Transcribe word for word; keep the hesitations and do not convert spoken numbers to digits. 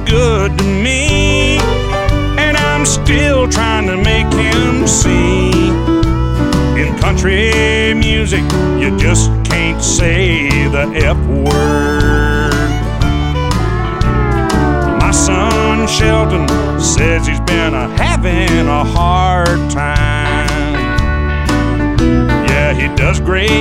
been good to me, and I'm still trying to make him see. In country music, you just can't say the F word. My son Shelton says he's been a having a hard time. Yeah, he does great